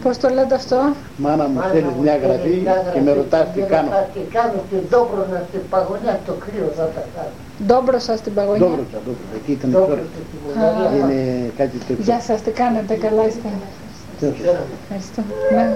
Πώς το λέτε αυτό? Μάνα μου, στέλνεις μια γραφή και με ρωτάς τι κάνω. Και κάνω και ντόμπρονα στην παγωνιά, το κρύο θα τα κάνω. Ντόμπροσα στην παγωνιά. Ντόμπροσα, εκεί ήταν η τώρα. Είναι κάτι τέτοιο. Γεια σας, τι κάνετε, καλά είστε? Ευχαριστώ. Ναι.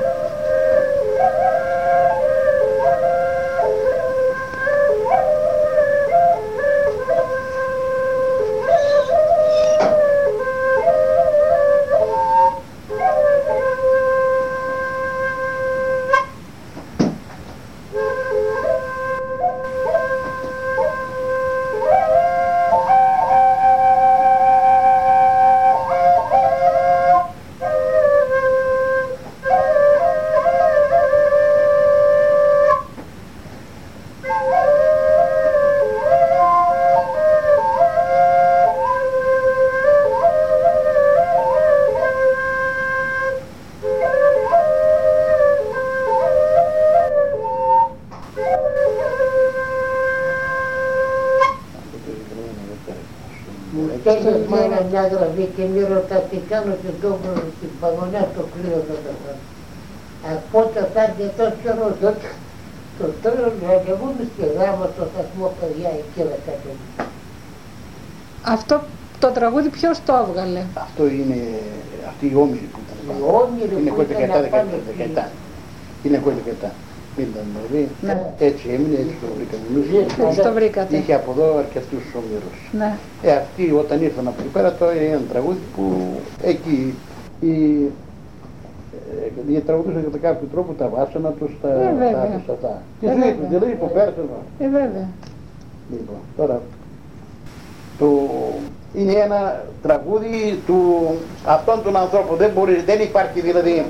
Στέλνεις μάνα μια γραφή και μη ρωτάς τι κάνω και ντόμπρονα στην παγωνιά, το κρύο θα τα κάνω. Πότε θα έρθει τόσο καιρό, το τέλος να ανεβούμε στη γράμμα στο σταθμό, παιδιά, εκεί θα κατέβει. Αυτό το τραγούδι ποιος το έβγαλε? Αυτό είναι αυτή η Όμηρη που ήταν. Η Όμηρη είναι που ήταν απάνω Είναι 17. Ήταν δηλαδή, έτσι έμεινε, έτσι το βρήκαμε εμείς. Το βρήκατε. Είχε από εδώ αρκετούς όμηρους. Ναι. Αυτοί όταν ήρθαν από εκεί πέρα, το είναι ένα τραγούδι που εκεί διατραγουδούσαν κατά κάποιο τρόπο τα βάσανα τους, τα αυτά. Τη ζωή τους, δηλαδή υποπέρασαν. Βέβαια. Λοιπόν, τώρα, είναι ένα τραγούδι του αυτόν τον ανθρώπου, δεν υπάρχει δηλαδή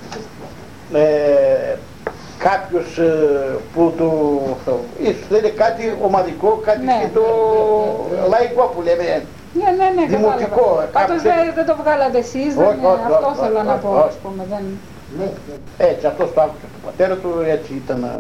κάποιος που ίσως δεν είναι κάτι ομαδικό, κάτι το λαϊκό που λέμε, δημοτικό. Πάντως δεν το βγάλατε εσείς, αυτό θέλω να πω, ας πούμε. Έτσι, αυτός το άκουσε του πατέρα του, έτσι ήταν.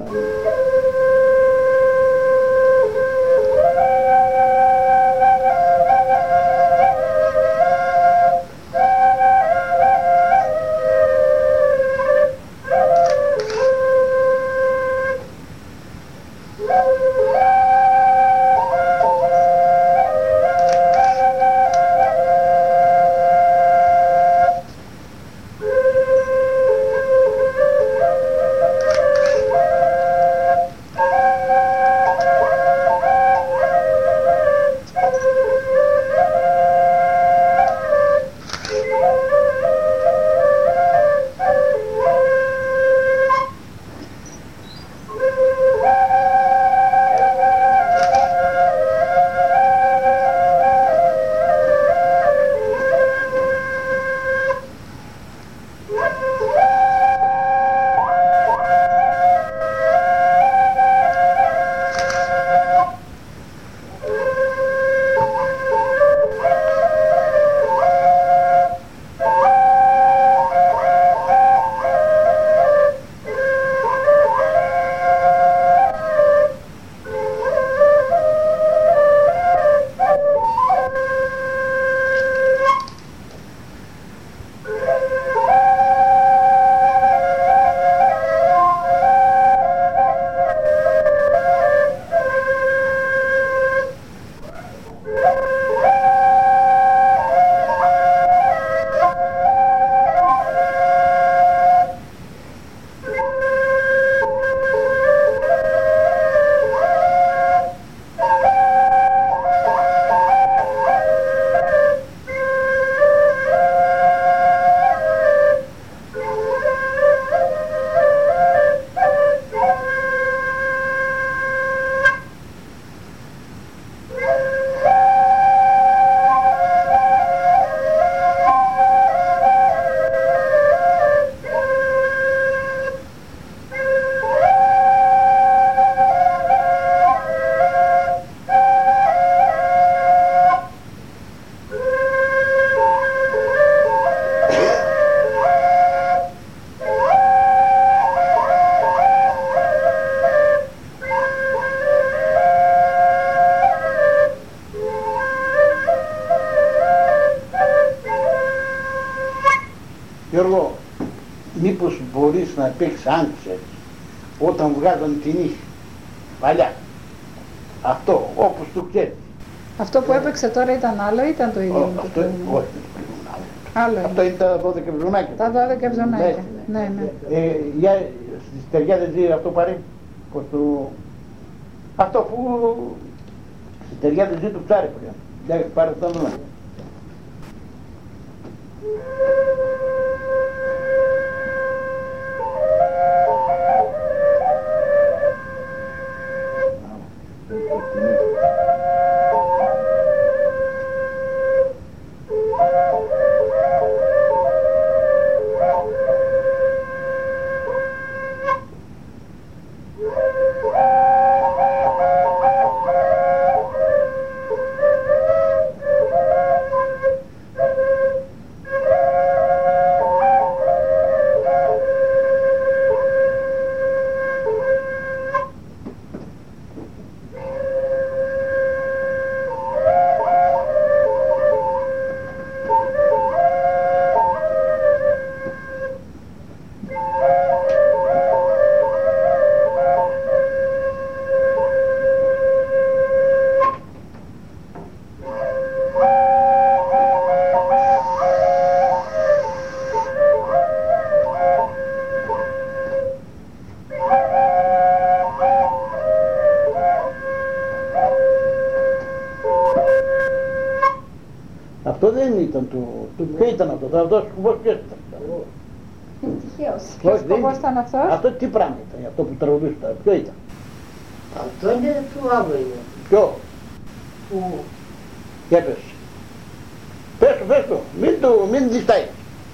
μήπως μπορείς να πεις, αν ξέρεις, όταν βγάζαν την ύφη, παλιά, αυτό όπως το ξέρεις. Αυτό που έπαιξε τώρα ήταν άλλο ή ήταν το ίδιο με το Αυτό, προηγούμενο? όχι, το προηγούμενο άλλο. Άλλο Αυτό είναι. είναι τα 12 ψωνάκια. Τα 12 ψωνάκια. Ναι. Ναι, ναι. Για στη στεριά δεν ζει αυτό πάρει, πως το... Αυτό που στη στεριά δεν ζει το ψάρι πλέον. Για πάρε το όνομα. Αυτό δεν ήταν το ποιο ήταν αυτό, αυτός σκοπός ποιος ήταν. Είναι τυχαίος. Όχι, Ποιος δεν σκοπός είναι. ήταν αυτός? Αυτό τι πράγμα ήταν, αυτό που τραγουδούσατε, ποιο ήταν. Αυτό είναι του άλλο είναι. Ποιο, Που για πες. Πες το, μην διστάει.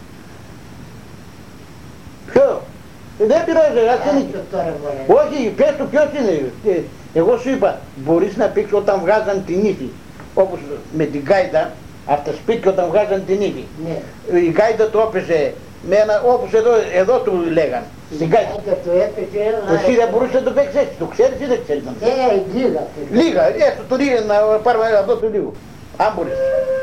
Ποιο, δεν πειράζει, ας είναι. άστο τώρα μωρέ. Όχι, πες του ποιος είναι. Εγώ σου είπα, μπορείς να πεις όταν βγάζαν την ύφη, όπως με την γκάιτα, από τα σπίτια όταν βγάζαν την ύφη. Ναι. Η γκάιτα το έπαιζε με ένα, όπως εδώ του λέγαν, στην γκάιτα. Άντε το έπαιζε ένα... Εσύ δεν μπορούσε να το παίξεις έτσι, το ξέρεις ή δεν ξέρεις να το παίξεις. Λίγα. Λίγα, έστω το λίγο, να πάρουμε αυτό το λίγο, αν μπορείς.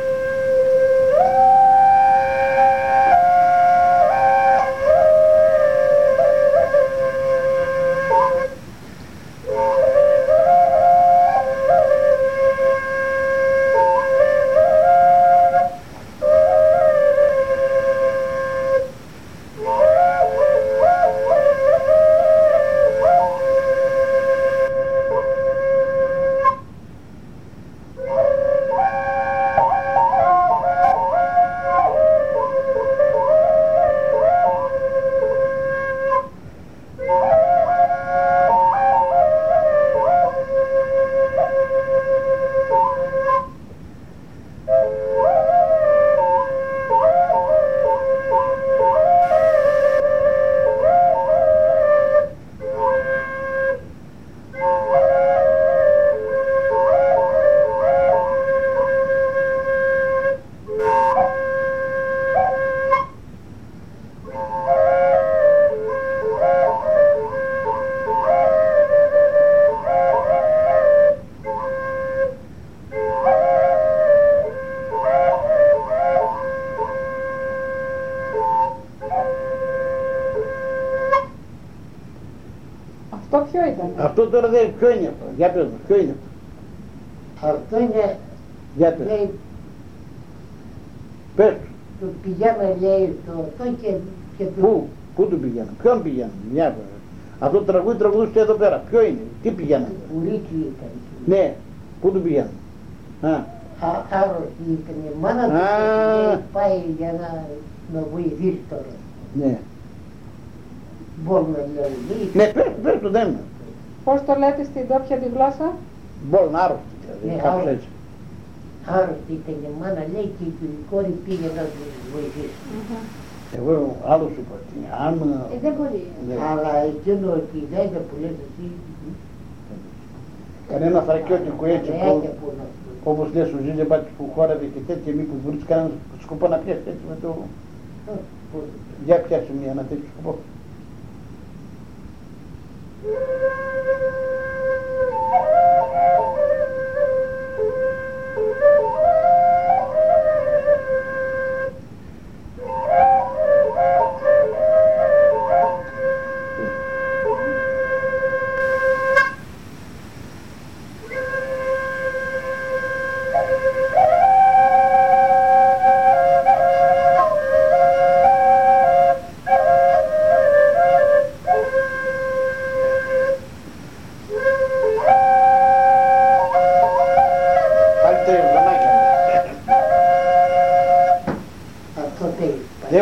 Αυτό ποιο ήταν? Αυτό τώρα δεν, ποιο είναι αυτό, για πες μας, ποιο είναι αυτό. Αυτό είναι... Για πες, Λέει, πες, του πηγαίνω λέει το αυτό και του... πού του πηγαίνουν, ποιον πηγαίνουν, μια φορά. Αυτό το τραγούδι τραγουδούσε εδώ πέρα, ποιο είναι, τι πηγαίνουν. Πουλίτσι ήταν. Ναι, πού του πηγαίνουν. Άρρωστη ήταν η μάνα του Α. και λέει πάει για να βοηθήσει τώρα. Ναι, Μπορούμε να λέει. ναι, πες το δεν είναι. Πώς το λέτε στην τόπια τη γλώσσα? Μπορεί να άρρωστη, δηλαδή, Ναι, κάπως άρρωστη. έτσι. Άρρωστη ήταν η μάνα λέει και η κόρη πήγε να τους βοηθήσει. Εγώ άλλο σου είπα, αν... Δεν μπορεί. ναι, Αλλά εκείνο ότι δεν είναι που λες εσύ, κανένα θρακιώτικο έτσι δεν που, είναι που να σου. όπως λες ο Ζήζεμπάτης που χώραβε και τέτοια, μήπως μπορείς κανένα σκοπό να πιάσεις έτσι με το... Για πιάσε ένα τέτοιο σκοπό.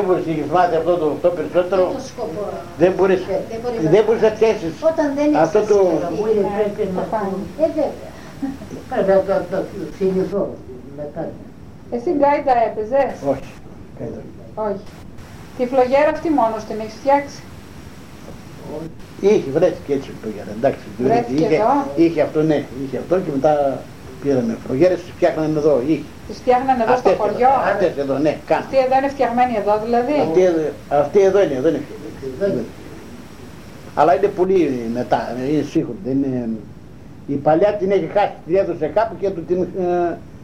όπως είχες μάθει αυτό περισσότερο, Το σκοπό. δεν μπορείς, δεν μπορείς να πιάσεις Όταν δεν αυτό είσαι το... Μου είναι πρέπει να πούμε. βέβαια. Πρέπει να το θυμηθώ μετά. Εσύ γκάιντα έπαιζες? Όχι. Όχι. Τη φλογέρα αυτή μόνος την έχεις φτιάξει? Είχε, βρέθηκε έτσι το γέρα, εντάξει. Βρέθηκε είχε, εδώ? είχε αυτό, ναι, είχε αυτό και μετά πήραμε φλογέρες, τις φτιάχνανε εδώ, είχε. Τις φτιάχνανε εδώ στο χωριό? Αυτές εδώ, ναι, καν. Αυτή εδώ είναι φτιαγμένη εδώ δηλαδή? Αυτή εδώ είναι, εδώ είναι φτιαγμένη. Αλλά είναι πολύ μετά, είναι σίγουρο. Η παλιά την έχει χάσει, την έδωσε κάπου και του την